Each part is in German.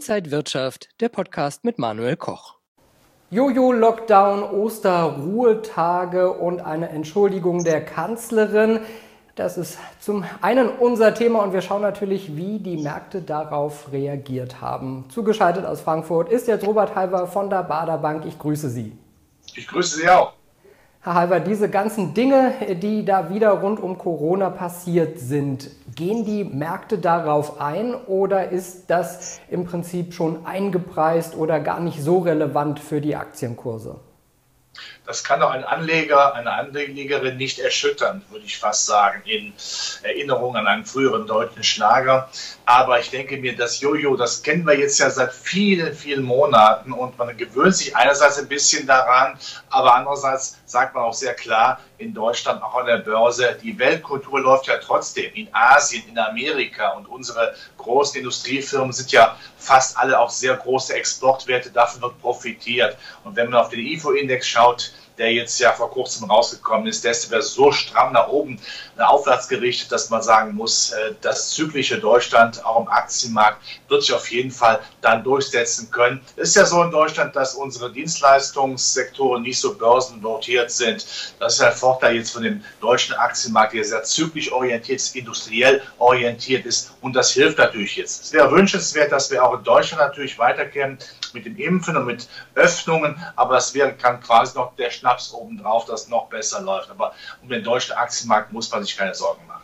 Inside Wirtschaft, der Podcast mit Manuel Koch. Jojo-Lockdown, Osterruhetage und eine Entschuldigung der Kanzlerin. Das ist zum einen unser Thema und wir schauen natürlich, wie die Märkte darauf reagiert haben. Zugeschaltet aus Frankfurt ist jetzt Robert Halver von der Baader Bank. Ich grüße Sie. Ich grüße Sie auch. Herr Halver, diese ganzen Dinge, die da wieder rund um Corona passiert sind, gehen die Märkte darauf ein oder ist das im Prinzip schon eingepreist oder gar nicht so relevant für die Aktienkurse? Das kann doch ein Anleger, eine Anlegerin nicht erschüttern, würde ich fast sagen, in Erinnerung an einen früheren deutschen Schlager. Aber ich denke mir, das Jojo, das kennen wir jetzt ja seit vielen, vielen Monaten und man gewöhnt sich einerseits ein bisschen daran, aber andererseits sagt man auch sehr klar, in Deutschland, auch an der Börse, die Weltkultur läuft ja trotzdem. In Asien, in Amerika und unsere großen Industriefirmen sind ja fast alle auch sehr große Exportwerte, davon wird profitiert. Und wenn man auf den IFO-Index schaut, der jetzt ja vor kurzem rausgekommen ist, der ist so stramm nach oben aufwärts gerichtet, dass man sagen muss, das zyklische Deutschland auch im Aktienmarkt wird sich auf jeden Fall dann durchsetzen können. Es ist ja so in Deutschland, dass unsere Dienstleistungssektoren nicht so börsennotiert sind. Das ist ein Vorteil jetzt von dem deutschen Aktienmarkt, der sehr zyklisch orientiert ist, industriell orientiert ist und das hilft natürlich jetzt. Es wäre wünschenswert, dass wir auch in Deutschland natürlich weiterkämen mit dem Impfen und mit Öffnungen, aber das kann quasi noch der Schnaps obendrauf, das noch besser läuft. Aber um den deutschen Aktienmarkt muss man sich keine Sorgen machen.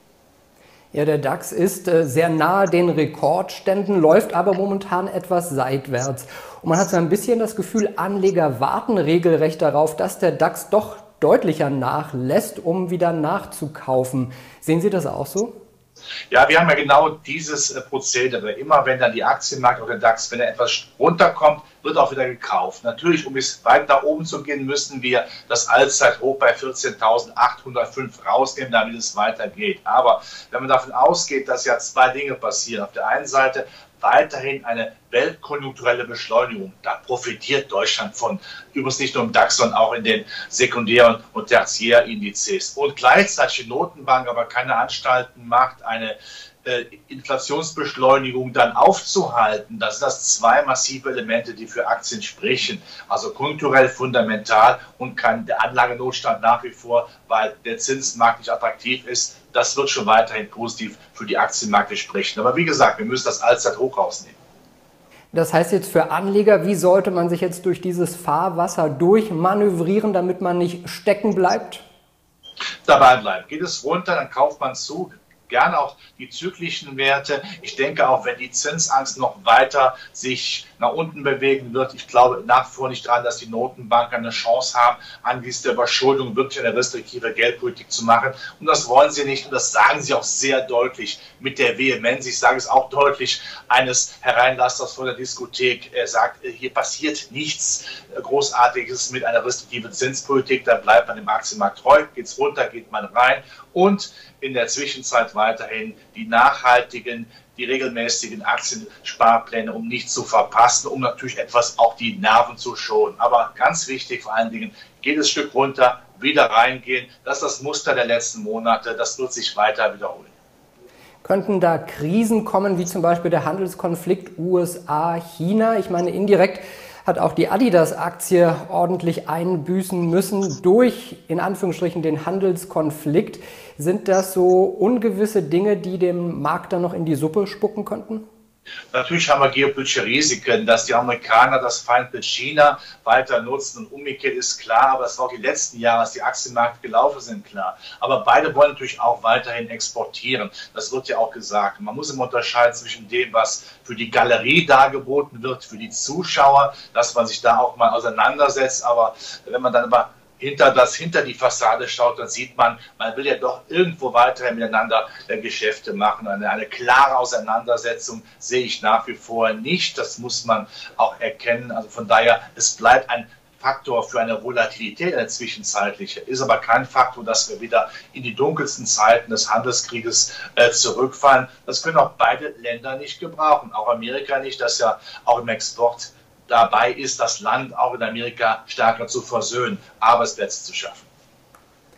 Ja, der DAX ist sehr nahe den Rekordständen, läuft aber momentan etwas seitwärts. Und man hat so ein bisschen das Gefühl, Anleger warten regelrecht darauf, dass der DAX doch deutlicher nachlässt, um wieder nachzukaufen. Sehen Sie das auch so? Ja, wir haben ja genau dieses Prozedere. Immer wenn dann die Aktienmarkt oder der DAX, wenn er etwas runterkommt, wird auch wieder gekauft. Natürlich, um es weit nach oben zu gehen, müssen wir das Allzeithoch bei 14.805 rausnehmen, damit es weitergeht. Aber wenn man davon ausgeht, dass ja zwei Dinge passieren. Auf der einen Seite weiterhin eine weltkonjunkturelle Beschleunigung. Da profitiert Deutschland von, übrigens nicht nur im DAX, sondern auch in den sekundären und Tertiärindizes. Und gleichzeitig die Notenbank aber keine Anstalten macht, eine Inflationsbeschleunigung dann aufzuhalten. Das sind das zwei massive Elemente, die für Aktien sprechen. Also konjunkturell fundamental und der Anlagenotstand nach wie vor, weil der Zinsmarkt nicht attraktiv ist. Das wird schon weiterhin positiv für die Aktienmärkte sprechen. Aber wie gesagt, wir müssen das Allzeithoch rausnehmen. Das heißt jetzt für Anleger, wie sollte man sich jetzt durch dieses Fahrwasser durchmanövrieren, damit man nicht stecken bleibt? Dabei bleiben. Geht es runter, dann kauft man zu. Gerne auch die zyklischen Werte. Ich denke auch, wenn die Zinsangst noch weiter sich nach unten bewegen wird, ich glaube nach wie vor nicht daran, dass die Notenbanken eine Chance haben, angesichts der Überschuldung wirklich eine restriktive Geldpolitik zu machen. Und das wollen sie nicht und das sagen sie auch sehr deutlich mit der Vehemenz. Ich sage es auch deutlich eines Hereinlassers vor der Diskothek. Er sagt, hier passiert nichts Großartiges mit einer restriktiven Zinspolitik. Da bleibt man im Aktienmarkt treu, geht es runter, geht man rein und in der Zwischenzeit weiterhin die nachhaltigen, die regelmäßigen Aktiensparpläne, um nichts zu verpassen, um natürlich etwas auch die Nerven zu schonen. Aber ganz wichtig vor allen Dingen, geht es ein Stück runter, wieder reingehen. Das ist das Muster der letzten Monate, das wird sich weiter wiederholen. Könnten da Krisen kommen, wie zum Beispiel der Handelskonflikt USA-China? Ich meine, indirekt hat auch die Adidas-Aktie ordentlich einbüßen müssen durch, in Anführungsstrichen, den Handelskonflikt. Sind das so ungewisse Dinge, die dem Markt dann noch in die Suppe spucken könnten? Natürlich haben wir geopolitische Risiken, dass die Amerikaner das Feindbild China weiter nutzen und umgekehrt ist klar, aber das war auch die letzten Jahre, als die Aktienmärkte gelaufen sind, klar. Aber beide wollen natürlich auch weiterhin exportieren. Das wird ja auch gesagt. Man muss immer unterscheiden zwischen dem, was für die Galerie dargeboten wird, für die Zuschauer, dass man sich da auch mal auseinandersetzt. Aber wenn man dann aber hinter die Fassade schaut, dann sieht man, man will ja doch irgendwo weiterhin miteinander Geschäfte machen. Eine klare Auseinandersetzung sehe ich nach wie vor nicht. Das muss man auch erkennen. Also von daher, es bleibt ein Faktor für eine Volatilität, eine zwischenzeitliche, ist aber kein Faktor, dass wir wieder in die dunkelsten Zeiten des Handelskrieges zurückfallen. Das können auch beide Länder nicht gebrauchen, auch Amerika nicht, das ja auch im Export dabei ist, das Land auch in Amerika stärker zu versöhnen, Arbeitsplätze zu schaffen.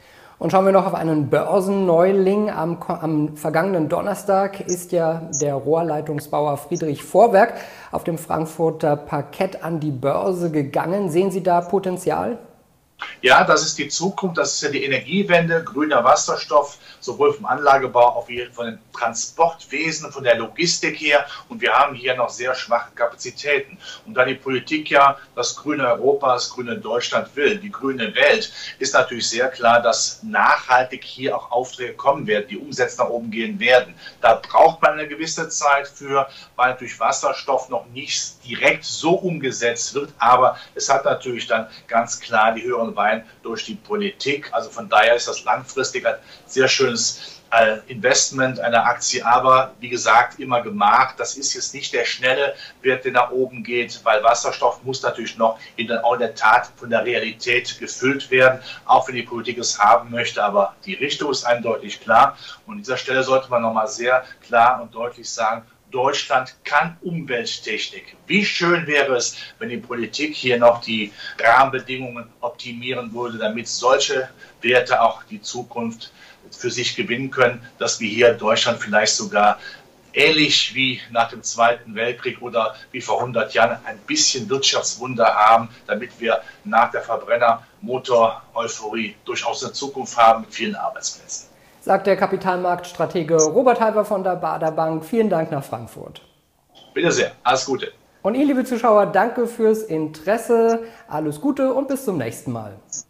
Und schauen wir noch auf einen Börsenneuling. Am vergangenen Donnerstag ist ja der Rohrleitungsbauer Friedrich Vorwerk auf dem Frankfurter Parkett an die Börse gegangen. Sehen Sie da Potenzial? Ja, das ist die Zukunft, das ist ja die Energiewende, grüner Wasserstoff, sowohl vom Anlagebau wie von den Transportwesen, von der Logistik her. Und wir haben hier noch sehr schwache Kapazitäten. Und da die Politik ja das grüne Europa, das grüne Deutschland will, die grüne Welt, ist natürlich sehr klar, dass nachhaltig hier auch Aufträge kommen werden, die Umsätze nach oben gehen werden. Da braucht man eine gewisse Zeit für, weil natürlich Wasserstoff noch nicht direkt so umgesetzt wird. Aber es hat natürlich dann ganz klar die höheren Wein durch die Politik. Also von daher ist das langfristig ein sehr schönes Investment einer Aktie, aber wie gesagt, immer gemacht. Das ist jetzt nicht der schnelle Wert, der nach oben geht, weil Wasserstoff muss natürlich noch in der Tat von der Realität gefüllt werden, auch wenn die Politik es haben möchte. Aber die Richtung ist eindeutig klar. Und an dieser Stelle sollte man nochmal sehr klar und deutlich sagen, Deutschland kann Umwelttechnik. Wie schön wäre es, wenn die Politik hier noch die Rahmenbedingungen optimieren würde, damit solche Werte auch die Zukunft für sich gewinnen können, dass wir hier in Deutschland vielleicht sogar ähnlich wie nach dem Zweiten Weltkrieg oder wie vor 100 Jahren ein bisschen Wirtschaftswunder haben, damit wir nach der Verbrennermotor-Euphorie durchaus eine Zukunft haben mit vielen Arbeitsplätzen. Sagt der Kapitalmarktstratege Robert Halber von der Baader Bank. Vielen Dank nach Frankfurt. Bitte sehr, alles Gute. Und Ihnen, liebe Zuschauer, danke fürs Interesse, alles Gute und bis zum nächsten Mal.